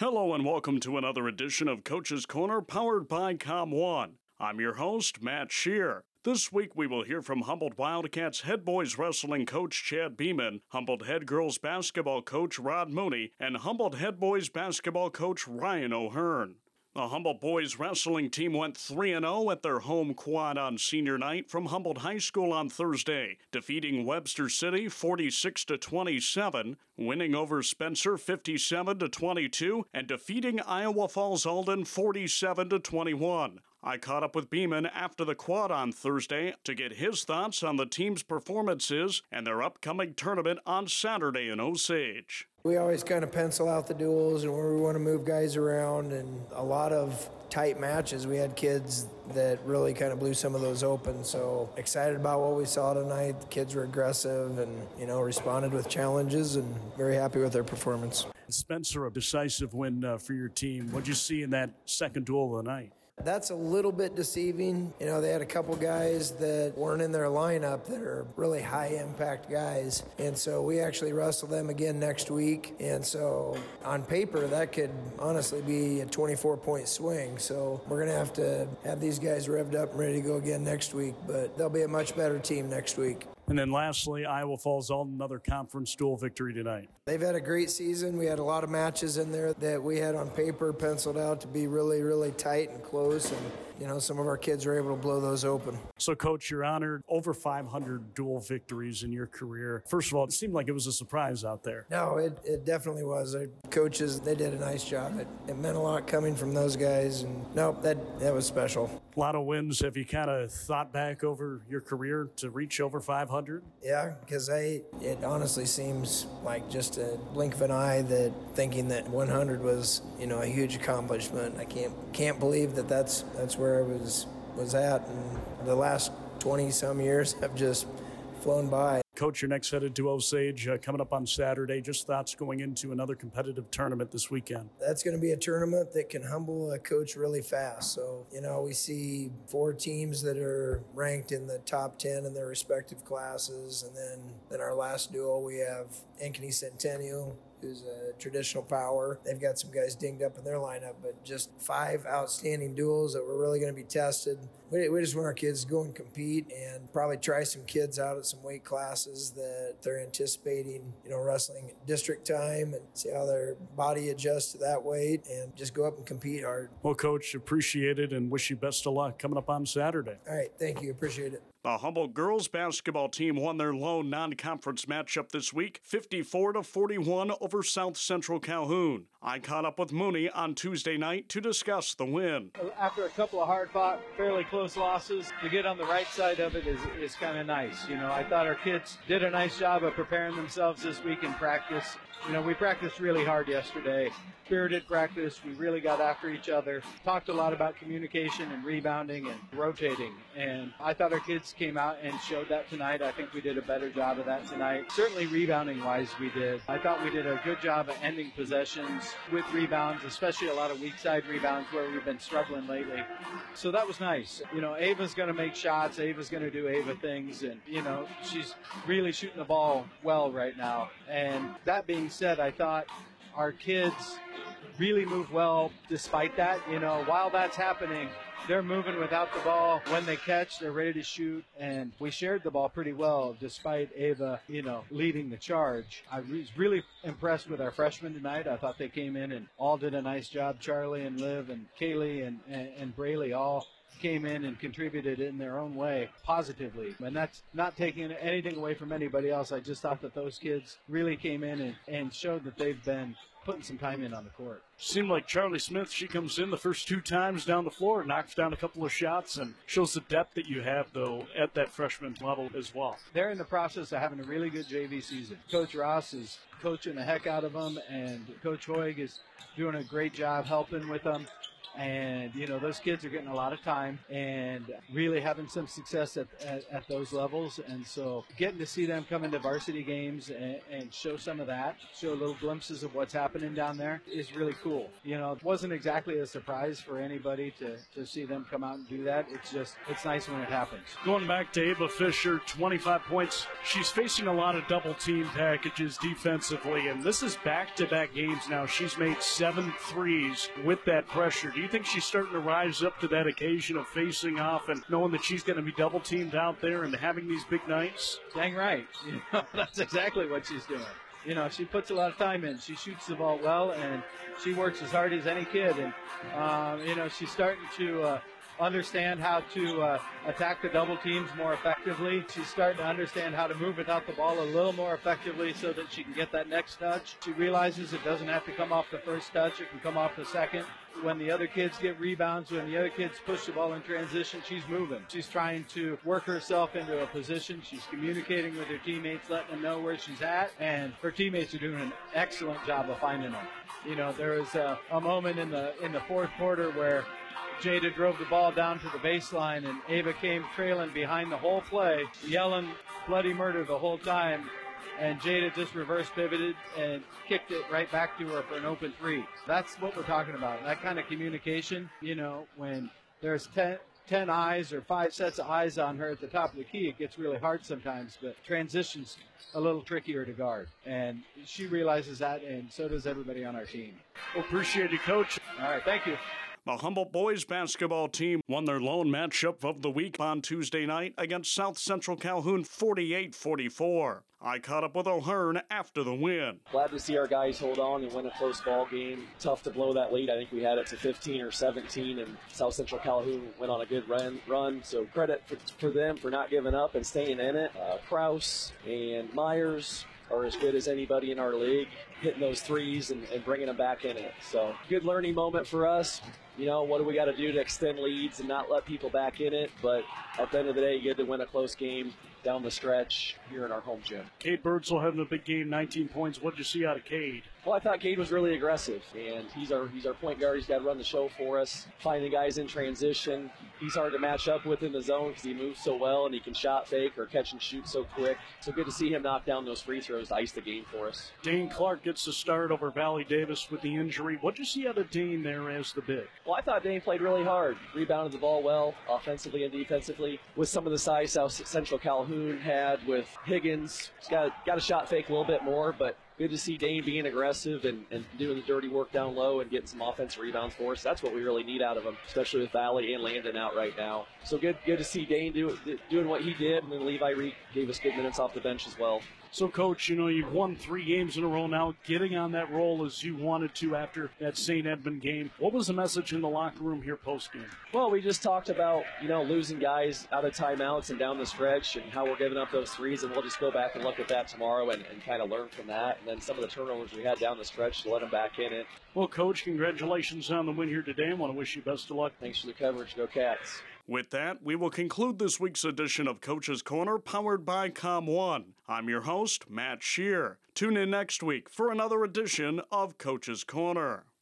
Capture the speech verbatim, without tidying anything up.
Hello and welcome to another edition of Coach's Corner powered by Com one. I'm your host, Matt Shear. This week we will hear from Humboldt Wildcats head boys wrestling coach Chad Beeman, Humboldt head girls basketball coach Rod Mooney, and Humboldt head boys basketball coach Ryan O'Hearn. The Humboldt boys wrestling team went three and oh at their home quad on senior night from Humboldt High School on Thursday, defeating Webster City forty-six to twenty-seven, winning over Spencer fifty-seven to twenty-two, and defeating Iowa Falls Alden forty-seven to twenty-one. I caught up with Beeman after the quad on Thursday to get his thoughts on the team's performances and their upcoming tournament on Saturday in Osage. We always kind of pencil out the duels and where we want to move guys around, and a lot of tight matches. We had kids that really kind of blew some of those open, so excited about what we saw tonight. The kids were aggressive and, you know, responded with challenges, and very happy with their performance. Spencer, a decisive win uh, for your team. What did you see in that second duel of the night? That's a little bit deceiving. You know, they had a couple guys that weren't in their lineup that are really high-impact guys, and so we actually wrestle them again next week. And so on paper, that could honestly be a twenty-four point swing. So we're going to have to have these guys revved up and ready to go again next week, but they'll be a much better team next week. And then lastly, Iowa Falls Alden, another conference dual victory tonight. They've had a great season. We had a lot of matches in there that we had on paper penciled out to be really, really tight and close. And, you know, some of our kids were able to blow those open. So, Coach, you're honored over five hundred dual victories in your career. First of all, it seemed like it was a surprise out there. No, it, it definitely was. Our coaches, they did a nice job. It, it meant a lot coming from those guys. And, nope, that, that was special. A lot of wins. Have you kind of thought back over your career to reach over five hundred? Yeah, because I it honestly seems like just a blink of an eye that thinking that one hundred was, you know, a huge accomplishment. I can't can't believe that that's that's where I was was at, and the last twenty some years have just flown by. Coach, you're next headed to Osage uh, coming up on Saturday. Just thoughts going into another competitive tournament this weekend. That's going to be a tournament that can humble a coach really fast. So, you know, we see four teams that are ranked in the top ten in their respective classes. And then in our last duel, we have Ankeny Centennial, who's a traditional power. They've got some guys dinged up in their lineup, but just five outstanding duels that were really going to be tested. We, we just want our kids to go and compete and probably try some kids out at some weight classes that they're anticipating, you know, wrestling district time, and see how their body adjusts to that weight and just go up and compete hard. Well, Coach, appreciate it and wish you best of luck coming up on Saturday. All right, thank you. Appreciate it. The Humboldt girls basketball team won their lone non-conference matchup this week, fifty-four to forty-one over South Central Calhoun. I caught up with Mooney on Tuesday night to discuss the win. After a couple of hard-fought, fairly close losses, to get on the right side of it is, is kind of nice. You know, I thought our kids did a nice job of preparing themselves this week in practice. You know, we practiced really hard yesterday. Spirited practice. We really got after each other. Talked a lot about communication and rebounding and rotating. And I thought our kids came out and showed that tonight. I think we did a better job of that tonight. Certainly rebounding-wise, we did. I thought we did a good job of ending possessions with rebounds, especially a lot of weak side rebounds where we've been struggling lately. So that was nice. You know, Ava's going to make shots. Ava's going to do Ava things. And, you know, she's really shooting the ball well right now. And that being said, I thought our kids really move well despite that. You know, while that's happening, they're moving without the ball. When they catch, they're ready to shoot, and we shared the ball pretty well despite Ava, you know, leading the charge. I was really impressed with our freshmen tonight. I thought they came in and all did a nice job. Charlie and Liv and Kaylee and, and, and Braley all came in and contributed in their own way positively. And that's not taking anything away from anybody else. I just thought that those kids really came in and, and showed that they've been putting some time in on the court. Seemed like Charlie Smith, she comes in the first two times down the floor, knocks down a couple of shots, and shows the depth that you have, though, at that freshman level as well. They're in the process of having a really good J V season. Coach Ross is coaching the heck out of them, and Coach Hoig is doing a great job helping with them. And, you know, those kids are getting a lot of time and really having some success at, at, at those levels. And so getting to see them come into varsity games and, and show some of that, show little glimpses of what's happening down there is really cool. You know, it wasn't exactly a surprise for anybody to, to see them come out and do that. It's just, it's nice when it happens. Going back to Ava Fisher, twenty-five points. She's facing a lot of double team packages defensively, and this is back-to-back games now. She's made seven threes with that pressure. Do you think she's starting to rise up to that occasion of facing off and knowing that she's going to be double teamed out there and having these big nights? Dang right. You know, that's exactly what she's doing. You know, she puts a lot of time in. She shoots the ball well, and she works as hard as any kid. And, um, you know, she's starting to uh, understand how to uh, attack the double teams more effectively. She's starting to understand how to move without the ball a little more effectively so that she can get that next touch. She realizes it doesn't have to come off the first touch. It can come off the second. When the other kids get rebounds, when the other kids push the ball in transition, she's moving. She's trying to work herself into a position. She's communicating with her teammates, letting them know where she's at, and her teammates are doing an excellent job of finding her. You know, there was a, a moment in the in the fourth quarter where Jada drove the ball down to the baseline, and Ava came trailing behind the whole play, yelling bloody murder the whole time. And Jada just reverse pivoted and kicked it right back to her for an open three. That's what we're talking about. That kind of communication, you know, when there's ten, ten eyes or five sets of eyes on her at the top of the key, it gets really hard sometimes, but transition's a little trickier to guard. And she realizes that, and so does everybody on our team. Well, appreciate you, Coach. All right, thank you. The Humboldt boys basketball team won their lone matchup of the week on Tuesday night against South Central Calhoun forty-eight forty-four. I caught up with O'Hearn after the win. Glad to see our guys hold on and win a close ball game. Tough to blow that lead. I think we had it to fifteen or seventeen, and South Central Calhoun went on a good run. run. So credit for, for them for not giving up and staying in it. Uh, Kraus and Myers are as good as anybody in our league, hitting those threes and, and bringing them back in it. So good learning moment for us. You know, what do we got to do to extend leads and not let people back in it? But at the end of the day, you get to win a close game down the stretch here in our home gym. Cade Birdsell having a big game, nineteen points. What did you see out of Cade? Well, I thought Cade was really aggressive, and he's our he's our point guard. He's got to run the show for us, finding guys in transition. He's hard to match up with in the zone because he moves so well and he can shot fake or catch and shoot so quick. So good to see him knock down those free throws to ice the game for us. Dane Clark gets the start over Valley Davis with the injury. What did you see out of Dane there as the big? Well, I thought Dane played really hard, rebounded the ball well, offensively and defensively, with some of the size South Central Calhoun had with Higgins. He's got, got a shot fake a little bit more, but good to see Dane being aggressive and, and doing the dirty work down low and getting some offensive rebounds for us. That's what we really need out of him, especially with Valley and Landon out right now. So good good to see Dane do, doing what he did, and then Levi Reed gave us good minutes off the bench as well. So, Coach, you know, you've won three games in a row now, getting on that roll as you wanted to after that Saint Edmund game. What was the message in the locker room here post-game? Well, we just talked about, you know, losing guys out of timeouts and down the stretch and how we're giving up those threes, and we'll just go back and look at that tomorrow and, and kind of learn from that. And then some of the turnovers we had down the stretch to let them back in it. Well, Coach, congratulations on the win here today. I want to wish you best of luck. Thanks for the coverage. Go Cats. With that, we will conclude this week's edition of Coach's Corner, powered by Com one. I'm your host, Matt Shear. Tune in next week for another edition of Coach's Corner.